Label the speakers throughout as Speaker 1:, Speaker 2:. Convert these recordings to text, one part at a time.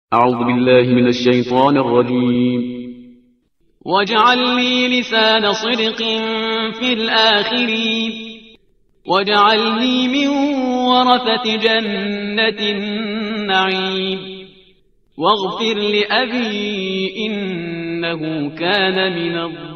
Speaker 1: أعوذ بالله من الشيطان الرجيم.
Speaker 2: واجعل لي لسان صدق في الآخرين واجعلني من ورثة جنة النعيم واغفر لأبي إنه كان من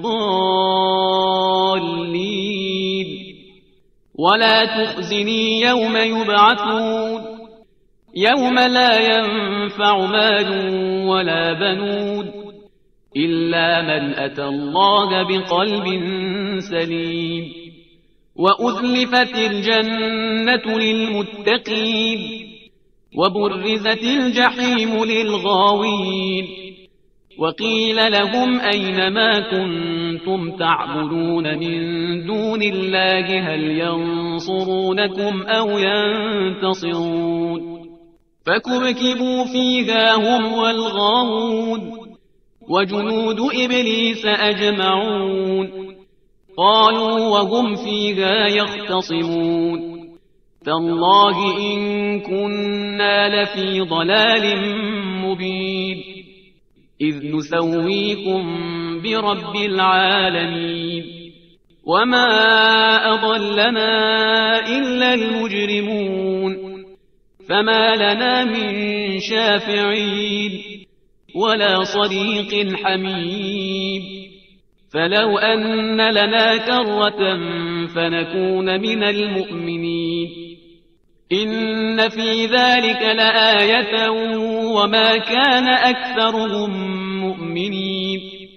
Speaker 2: الضالين ولا تخزني يوم يبعثون يوم لا ينفع مال ولا بنون إلا من أتى الله بقلب سليم وأزلفت الجنة للمتقين وبرزت الجحيم للغاوين وقيل لهم أين ما كنتم تعبدون من دون الله هل ينصرونكم أو ينتصرون فكبكبوا فيها هم والغاوون وجنود إبليس أجمعون قالوا وهم فيها يختصمون تالله إن كنا لفي ضلال مبين إذ نسويكم برب العالمين وما أضلنا إلا المجرمون فما لنا من شافعين ولا صديق حميم فلو أن لنا كرة فنكون من المؤمنين إن في ذلك لآية وما كان أكثرهم مؤمنين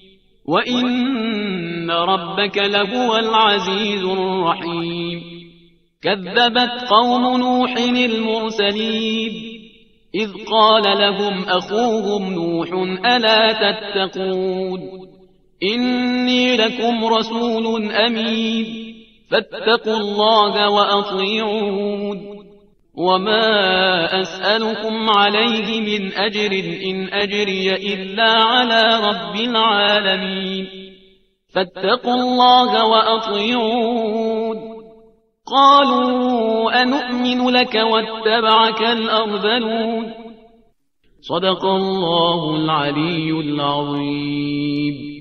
Speaker 2: وإن ربك لهو العزيز الرحيم كذبت قوم نوح المرسلين إذ قال لهم أخوهم نوح ألا تتقون إني لكم رسول أمين فاتقوا الله وأطيعون وما أسألكم عليه من أجر إن أجري إلا على رب العالمين فاتقوا الله وأطيعون قالوا أنؤمن لك واتبعك الأرذلون صدق الله العلي العظيم.